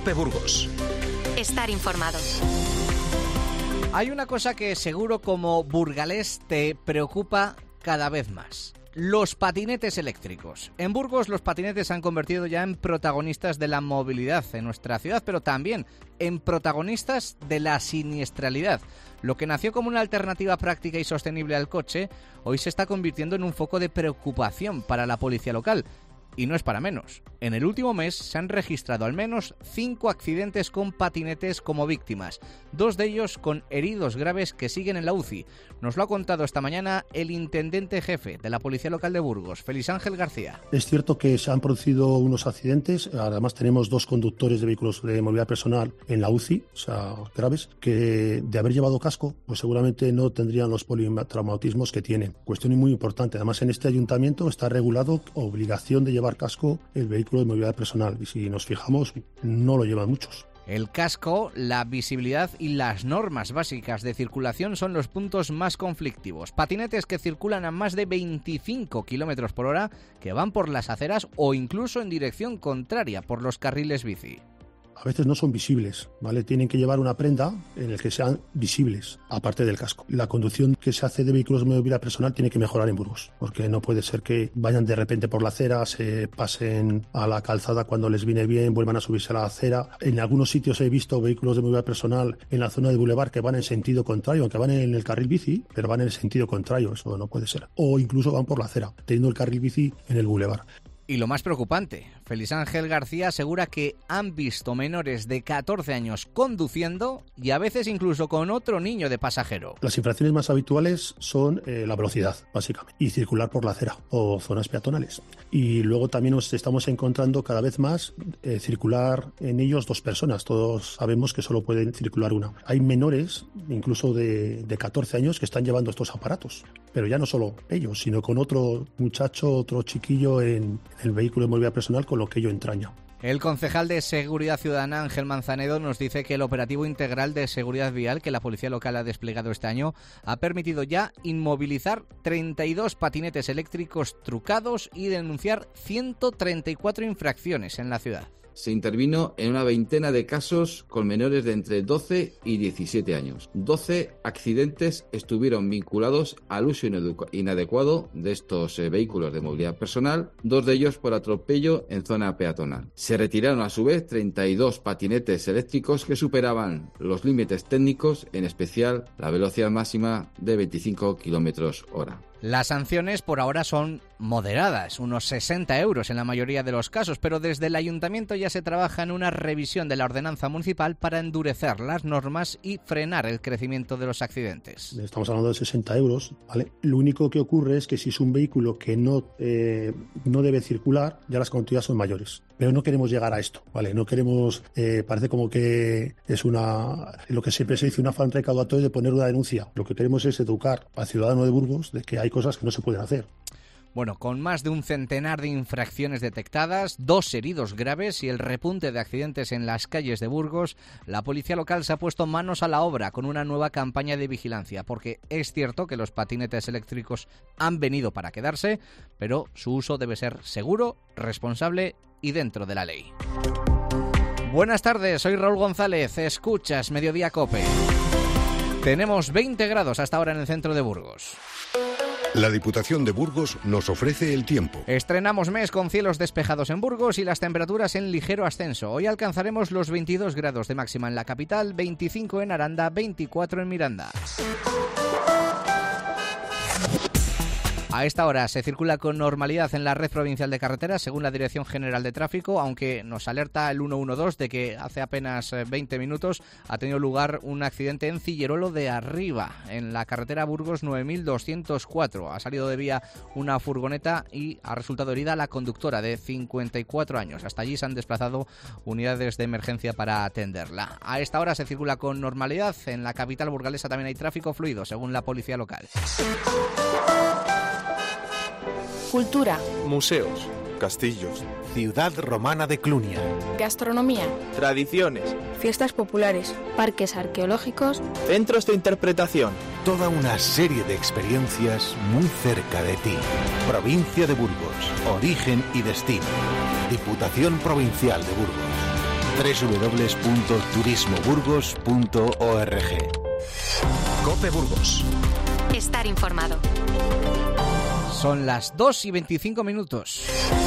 COPE Burgos. Estar informado. Hay una cosa que seguro como burgalés te preocupa cada vez más. Los patinetes eléctricos. En Burgos los patinetes se han convertido ya en protagonistas de la movilidad en nuestra ciudad, pero también en protagonistas de la siniestralidad. Lo que nació como una alternativa práctica y sostenible al coche, hoy se está convirtiendo en un foco de preocupación para la policía local. Y no es para menos. En el último mes se han registrado al menos 5 accidentes con patinetes como víctimas, 2 de ellos con heridos graves que siguen en la UCI. Nos lo ha contado esta mañana el intendente jefe de la Policía Local de Burgos, Félix Ángel García. Es cierto que se han producido unos accidentes, además tenemos 2 conductores de vehículos de movilidad personal en la UCI, o sea, graves, que de haber llevado casco, pues seguramente no tendrían los politraumatismos que tienen. Cuestión muy importante, además en este ayuntamiento está regulado obligación de llevar casco el vehículo de movilidad personal y si nos fijamos no lo llevan muchos. El casco, la visibilidad y las normas básicas de circulación son los puntos más conflictivos. Patinetes que circulan a más de 25 km por hora, que van por las aceras o incluso en dirección contraria por los carriles bici. A veces no son visibles, ¿vale? Tienen que llevar una prenda en la que sean visibles, aparte del casco. La conducción que se hace de vehículos de movilidad personal tiene que mejorar en Burgos, porque no puede ser que vayan de repente por la acera, se pasen a la calzada cuando les viene bien, vuelvan a subirse a la acera. En algunos sitios he visto vehículos de movilidad personal en la zona de Boulevard que van en sentido contrario, aunque van en el carril bici, pero van en el sentido contrario, eso no puede ser. O incluso van por la acera, teniendo el carril bici en el Boulevard. Y lo más preocupante, Félix Ángel García asegura que han visto menores de 14 años conduciendo y a veces incluso con otro niño de pasajero. Las infracciones más habituales son la velocidad, básicamente, y circular por la acera o zonas peatonales. Y luego también nos estamos encontrando cada vez más circular en ellos 2 personas. Todos sabemos que solo pueden circular una. Hay menores, incluso de 14 años, que están llevando estos aparatos. Pero ya no solo ellos, sino con otro muchacho, otro chiquillo en el vehículo de movilidad personal, con lo que ello entraña. El concejal de Seguridad Ciudadana, Ángel Manzanedo, nos dice que el operativo integral de seguridad vial que la policía local ha desplegado este año ha permitido ya inmovilizar 32 patinetes eléctricos trucados y denunciar 134 infracciones en la ciudad. Se intervino en una veintena de casos con menores de entre 12 y 17 años. 12 accidentes estuvieron vinculados al uso inadecuado de estos vehículos de movilidad personal, 2 de ellos por atropello en zona peatonal. Se retiraron a su vez 32 patinetes eléctricos que superaban los límites técnicos, en especial la velocidad máxima de 25 km/h. Las sanciones por ahora son moderadas, unos 60 euros en la mayoría de los casos, pero desde el ayuntamiento ya se trabaja en una revisión de la ordenanza municipal para endurecer las normas y frenar el crecimiento de los accidentes. Estamos hablando de 60 euros, ¿vale? Lo único que ocurre es que si es un vehículo que no debe circular, ya las cuantías son mayores. Pero no queremos llegar a esto, ¿vale? No queremos, parece como que es lo que siempre se dice, un afán recaudatorio de poner una denuncia. Lo que queremos es educar al ciudadano de Burgos de que hay cosas que no se pueden hacer. Bueno, con más de un centenar de infracciones detectadas, 2 heridos graves y el repunte de accidentes en las calles de Burgos, la policía local se ha puesto manos a la obra con una nueva campaña de vigilancia, porque es cierto que los patinetes eléctricos han venido para quedarse, pero su uso debe ser seguro, responsable y dentro de la ley. Buenas tardes, soy Raúl González, escuchas Mediodía COPE. Tenemos 20 grados hasta ahora en el centro de Burgos. La Diputación de Burgos nos ofrece el tiempo. Estrenamos mes con cielos despejados en Burgos y las temperaturas en ligero ascenso. Hoy alcanzaremos los 22 grados de máxima en la capital, 25 en Aranda, 24 en Miranda. A esta hora se circula con normalidad en la red provincial de carreteras, según la Dirección General de Tráfico, aunque nos alerta el 112 de que hace apenas 20 minutos ha tenido lugar un accidente en Cilleruelo de Arriba, en la carretera Burgos 9204. Ha salido de vía una furgoneta y ha resultado herida la conductora de 54 años. Hasta allí se han desplazado unidades de emergencia para atenderla. A esta hora se circula con normalidad. En la capital burgalesa también hay tráfico fluido, según la policía local. Cultura, museos, castillos, ciudad romana de Clunia, gastronomía, tradiciones, fiestas populares, parques arqueológicos, centros de interpretación. Toda una serie de experiencias muy cerca de ti. Provincia de Burgos, origen y destino. Diputación Provincial de Burgos. www.turismoburgos.org. Cope Burgos. Estar informado. Son las 2:25.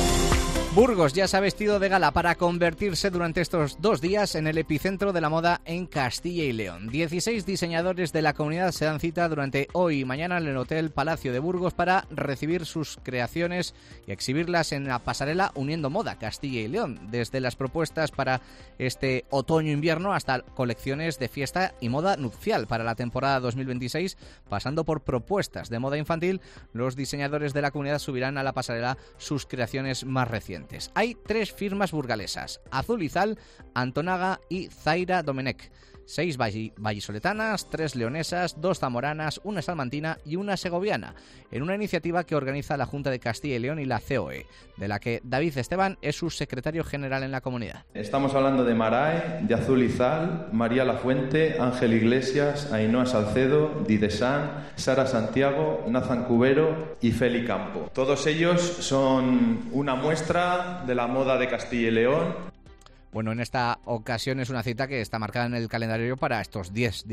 Burgos ya se ha vestido de gala para convertirse durante estos 2 días en el epicentro de la moda en Castilla y León. 16 diseñadores de la comunidad se dan cita durante hoy y mañana en el Hotel Palacio de Burgos para recibir sus creaciones y exhibirlas en la pasarela Uniendo Moda Castilla y León. Desde las propuestas para este otoño-invierno hasta colecciones de fiesta y moda nupcial para la temporada 2026, pasando por propuestas de moda infantil, los diseñadores de la comunidad subirán a la pasarela sus creaciones más recientes. Hay 3 firmas burgalesas: Azul Izal, Antonaga y Zaira Domenech. 6 vallisoletanas, 3 leonesas, 2 zamoranas, 1 salmantina y 1 segoviana, en una iniciativa que organiza la Junta de Castilla y León y la COE, de la que David Esteban es su secretario general en la comunidad. Estamos hablando de Marae, de Azul Izal, María Lafuente, Ángel Iglesias, Ainhoa Salcedo, Didesan, Sara Santiago, Nathan Cubero y Feli Campo. Todos ellos son una muestra de la moda de Castilla y León. Bueno, en esta ocasión es una cita que está marcada en el calendario para estos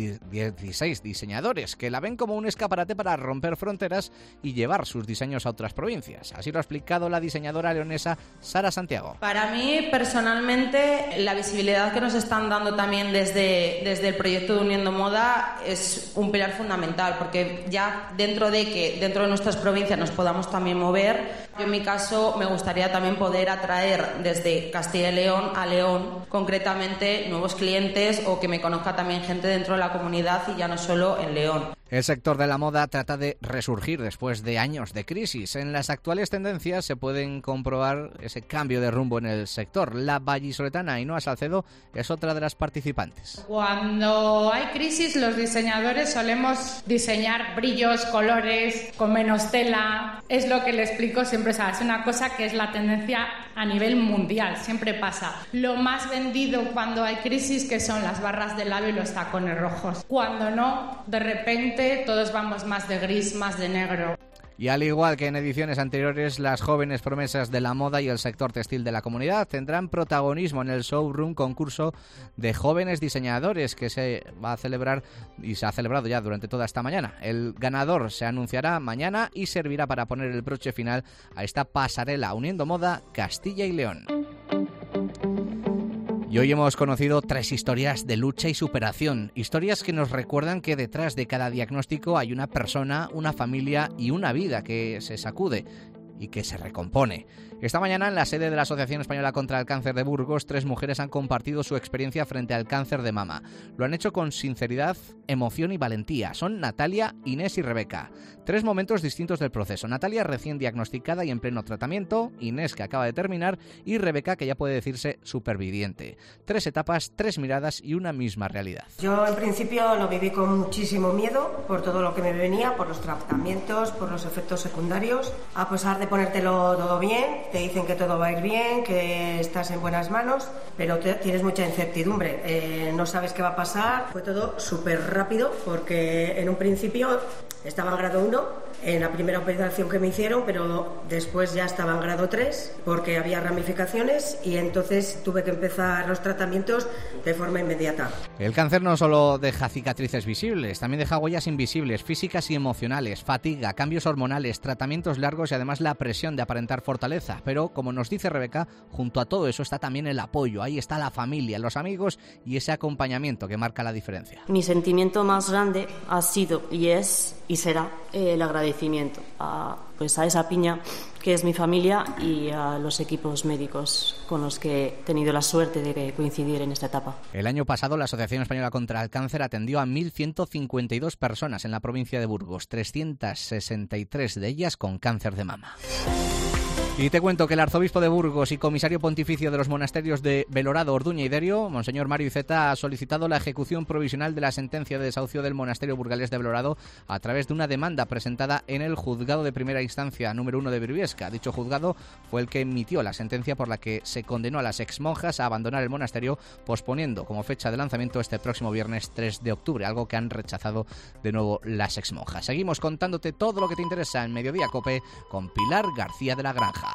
16 diseñadores, que la ven como un escaparate para romper fronteras y llevar sus diseños a otras provincias. Así lo ha explicado la diseñadora leonesa Sara Santiago. Para mí, personalmente, la visibilidad que nos están dando también desde el proyecto de Uniendo Moda es un pilar fundamental, porque ya dentro de nuestras provincias nos podamos también mover. Yo en mi caso me gustaría también poder atraer desde Castilla y León a León concretamente nuevos clientes, o que me conozca también gente dentro de la comunidad y ya no solo en León. El sector de la moda trata de resurgir después de años de crisis. En las actuales tendencias se pueden comprobar ese cambio de rumbo en el sector. La vallisoletana Ainhoa Salcedo es otra de las participantes. Cuando hay crisis, los diseñadores solemos diseñar brillos, colores, con menos tela. Es lo que le explico siempre, ¿sabes? Es una cosa que es la tendencia a nivel mundial, siempre pasa. Lo más vendido cuando hay crisis, que son las barras de labio y los tacones rojos. Cuando no, de repente todos vamos más de gris, más de negro. Y al igual que en ediciones anteriores, las jóvenes promesas de la moda y el sector textil de la comunidad tendrán protagonismo en el Showroom concurso de jóvenes diseñadores que se va a celebrar y se ha celebrado ya durante toda esta mañana. El ganador se anunciará mañana y servirá para poner el broche final a esta pasarela Uniendo Moda Castilla y León. Y hoy hemos conocido 3 historias de lucha y superación, historias que nos recuerdan que detrás de cada diagnóstico hay una persona, una familia y una vida que se sacude y que se recompone. Esta mañana, en la sede de la Asociación Española contra el Cáncer de Burgos, 3 mujeres han compartido su experiencia frente al cáncer de mama. Lo han hecho con sinceridad, emoción y valentía. Son Natalia, Inés y Rebeca. 3 momentos distintos del proceso. Natalia, recién diagnosticada y en pleno tratamiento. Inés, que acaba de terminar. Y Rebeca, que ya puede decirse superviviente. 3 etapas, 3 miradas y una misma realidad. Yo, en principio, lo viví con muchísimo miedo por todo lo que me venía, por los tratamientos, por los efectos secundarios. A pesar de ponértelo todo bien, te dicen que todo va a ir bien, que estás en buenas manos, pero tienes mucha incertidumbre, no sabes qué va a pasar. Fue todo súper rápido, porque en un principio estaba en grado 1 en la primera operación que me hicieron, pero después ya estaba en grado 3 porque había ramificaciones y entonces tuve que empezar los tratamientos de forma inmediata. El cáncer no solo deja cicatrices visibles, también deja huellas invisibles, físicas y emocionales, fatiga, cambios hormonales, tratamientos largos y además la presión de aparentar fortaleza. Pero, como nos dice Rebeca, junto a todo eso está también el apoyo, ahí está la familia, los amigos y ese acompañamiento que marca la diferencia. Mi sentimiento más grande ha sido y es y será el agradecimiento a esa piña que es mi familia y a los equipos médicos con los que he tenido la suerte de coincidir en esta etapa. El año pasado la Asociación Española contra el Cáncer atendió a 1.152 personas en la provincia de Burgos, 363 de ellas con cáncer de mama. Y te cuento que el arzobispo de Burgos y comisario pontificio de los monasterios de Belorado, Orduña y Derio, Monseñor Mario Iceta, ha solicitado la ejecución provisional de la sentencia de desahucio del monasterio burgalés de Belorado a través de una demanda presentada en el juzgado de primera instancia número 1 de Briviesca. Dicho juzgado fue el que emitió la sentencia por la que se condenó a las exmonjas a abandonar el monasterio, posponiendo como fecha de lanzamiento este próximo viernes 3 de octubre, algo que han rechazado de nuevo las exmonjas. Seguimos contándote todo lo que te interesa en Mediodía Cope con Pilar García de la Granja.